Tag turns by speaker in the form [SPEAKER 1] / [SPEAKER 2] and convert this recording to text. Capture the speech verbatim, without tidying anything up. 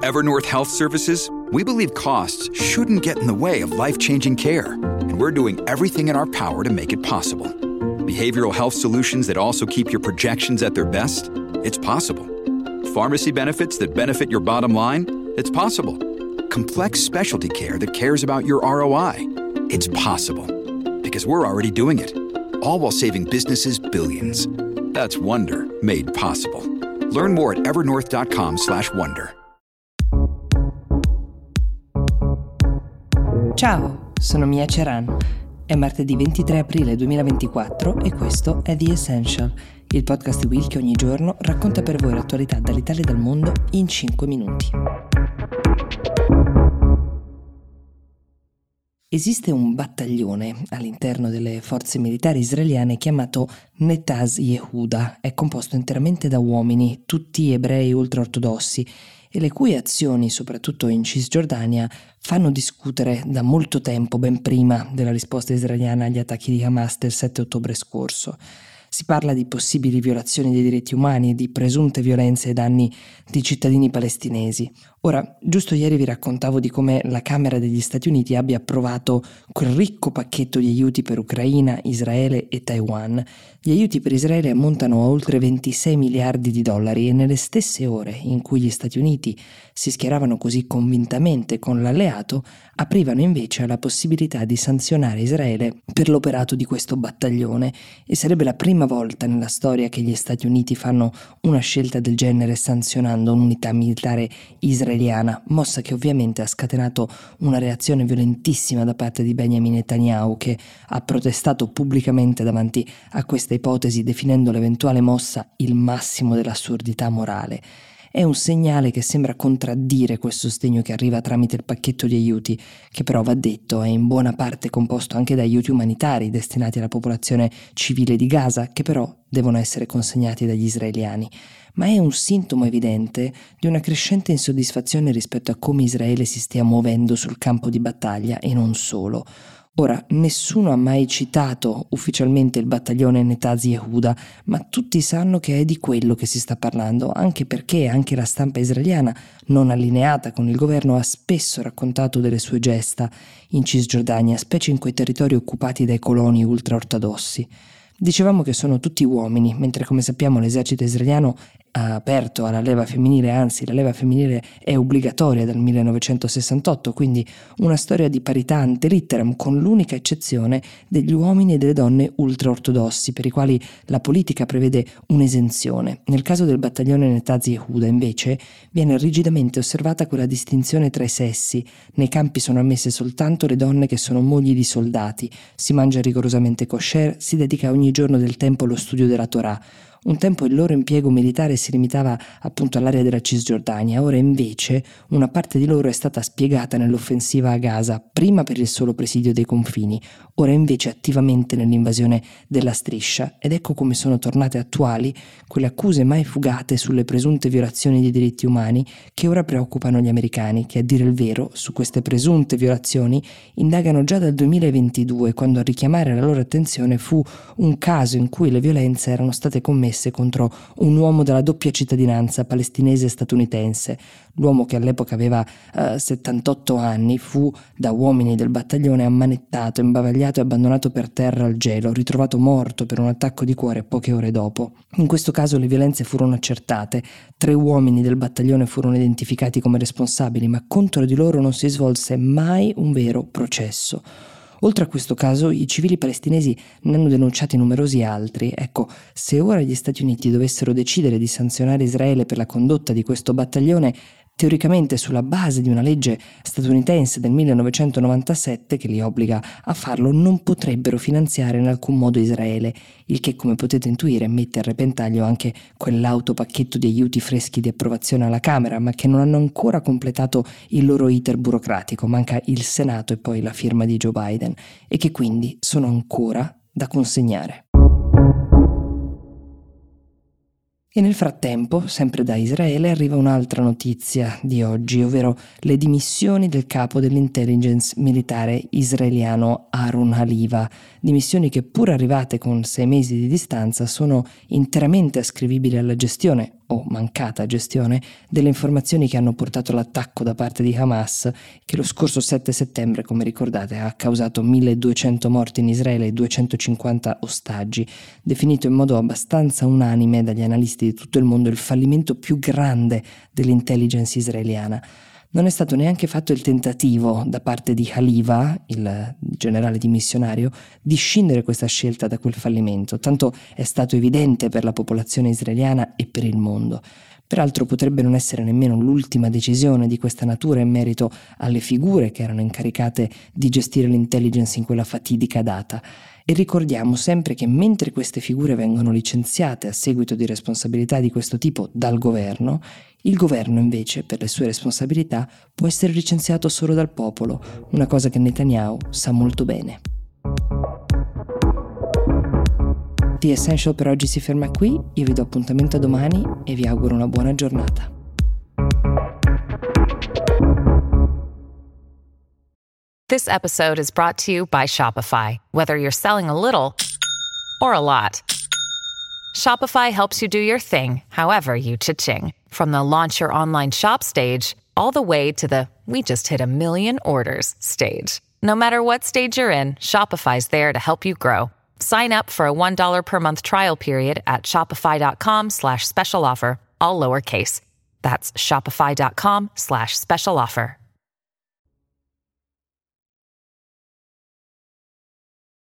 [SPEAKER 1] Evernorth Health Services, we believe costs shouldn't get in the way of life-changing care, and we're doing everything in our power to make it possible. Behavioral health solutions that also keep your projections at their best? It's possible. Pharmacy benefits that benefit your bottom line? It's possible. Complex specialty care that cares about your R O I? It's possible. Because we're already doing it. All while saving businesses billions. That's Wonder made possible. Learn more at evernorth.com slash wonder.
[SPEAKER 2] Ciao, sono Mia Ceran. È martedì ventitré aprile duemilaventiquattro e questo è The Essential, il podcast di Will che ogni giorno racconta per voi l'attualità dall'Italia e dal mondo in cinque minuti. Esiste un battaglione all'interno delle forze militari israeliane chiamato Netaz Yehuda. È composto interamente da uomini, tutti ebrei ultraortodossi, e le cui azioni, soprattutto in Cisgiordania, fanno discutere da molto tempo, ben prima della risposta israeliana agli attacchi di Hamas del sette ottobre scorso. Si parla di possibili violazioni dei diritti umani e di presunte violenze ai danni di cittadini palestinesi. Ora, giusto ieri vi raccontavo di come la Camera degli Stati Uniti abbia approvato quel ricco pacchetto di aiuti per Ucraina, Israele e Taiwan. Gli aiuti per Israele ammontano a oltre ventisei miliardi di dollari e nelle stesse ore in cui gli Stati Uniti si schieravano così convintamente con l'alleato, aprivano invece alla possibilità di sanzionare Israele per l'operato di questo battaglione, e sarebbe la prima volta nella storia che gli Stati Uniti fanno una scelta del genere sanzionando un'unità militare israeliana, mossa che ovviamente ha scatenato una reazione violentissima da parte di Benjamin Netanyahu, che ha protestato pubblicamente davanti a questa ipotesi, definendo l'eventuale mossa il massimo dell'assurdità morale. È un segnale che sembra contraddire quel sostegno che arriva tramite il pacchetto di aiuti, che però, va detto, è in buona parte composto anche da aiuti umanitari destinati alla popolazione civile di Gaza, che però devono essere consegnati dagli israeliani. Ma è un sintomo evidente di una crescente insoddisfazione rispetto a come Israele si stia muovendo sul campo di battaglia e non solo. Ora, nessuno ha mai citato ufficialmente il battaglione Netaz Yehuda, ma tutti sanno che è di quello che si sta parlando, anche perché anche la stampa israeliana, non allineata con il governo, ha spesso raccontato delle sue gesta in Cisgiordania, specie in quei territori occupati dai coloni ultraortodossi. Dicevamo che sono tutti uomini, mentre come sappiamo l'esercito israeliano ha aperto alla leva femminile, anzi la leva femminile è obbligatoria dal millenovecentosessantotto, quindi una storia di parità ante litteram, con l'unica eccezione degli uomini e delle donne ultraortodossi, per i quali la politica prevede un'esenzione. Nel caso del battaglione Netaz Yehuda, invece, viene rigidamente osservata quella distinzione tra i sessi. Nei campi sono ammesse soltanto le donne che sono mogli di soldati, si mangia rigorosamente kosher, si dedica ogni giorno del tempo allo studio della Torah. Un tempo il loro impiego militare si limitava appunto all'area della Cisgiordania, ora invece una parte di loro è stata spiegata nell'offensiva a Gaza, prima per il solo presidio dei confini, ora invece attivamente nell'invasione della striscia, ed ecco come sono tornate attuali quelle accuse mai fugate sulle presunte violazioni dei diritti umani che ora preoccupano gli americani, che a dire il vero su queste presunte violazioni indagano già dal duemilaventidue, quando a richiamare la loro attenzione fu un caso in cui le violenze erano state commesse contro un uomo dalla doppia cittadinanza palestinese e statunitense. L'uomo, che all'epoca aveva uh, settantotto anni, fu da uomini del battaglione ammanettato, imbavagliato e abbandonato per terra al gelo, ritrovato morto per un attacco di cuore poche ore dopo. In questo caso le violenze furono accertate, tre uomini del battaglione furono identificati come responsabili, ma contro di loro non si svolse mai un vero processo. Oltre a questo caso, i civili palestinesi ne hanno denunciati numerosi altri. Ecco, se ora gli Stati Uniti dovessero decidere di sanzionare Israele per la condotta di questo battaglione, teoricamente sulla base di una legge statunitense del millenovecentonovantasette che li obbliga a farlo, non potrebbero finanziare in alcun modo Israele, il che, come potete intuire, mette a repentaglio anche quell'autopacchetto di aiuti freschi di approvazione alla Camera, ma che non hanno ancora completato il loro iter burocratico. Manca il Senato e poi la firma di Joe Biden, e che quindi sono ancora da consegnare. E nel frattempo, sempre da Israele, arriva un'altra notizia di oggi, ovvero le dimissioni del capo dell'intelligence militare israeliano Aaron Haliva, dimissioni che, pur arrivate con sei mesi di distanza, sono interamente ascrivibili alla gestione, o mancata gestione delle informazioni che hanno portato all'attacco da parte di Hamas, che lo scorso sette settembre, come ricordate, ha causato milleduecento morti in Israele e duecentocinquanta ostaggi, definito in modo abbastanza unanime dagli analisti di tutto il mondo il fallimento più grande dell'intelligence israeliana. Non è stato neanche fatto il tentativo da parte di Haliva, il generale dimissionario, di scindere questa scelta da quel fallimento, tanto è stato evidente per la popolazione israeliana e per il mondo. Peraltro potrebbe non essere nemmeno l'ultima decisione di questa natura in merito alle figure che erano incaricate di gestire l'intelligence in quella fatidica data. E ricordiamo sempre che mentre queste figure vengono licenziate a seguito di responsabilità di questo tipo dal governo, il governo invece, per le sue responsabilità, può essere licenziato solo dal popolo, una cosa che Netanyahu sa molto bene. The Essential per oggi si ferma qui, io vi do appuntamento a domani e vi auguro una buona giornata.
[SPEAKER 3] This episode is brought to you by Shopify. Whether you're selling a little or a lot, Shopify helps you do your thing, however you cha-ching. From the launch your online shop stage, all the way to the we just hit a million orders stage. No matter what stage you're in, Shopify's there to help you grow. Sign up for a one dollar per month trial period at shopify.com slash special offer, all lowercase. That's shopify.com slash special offer.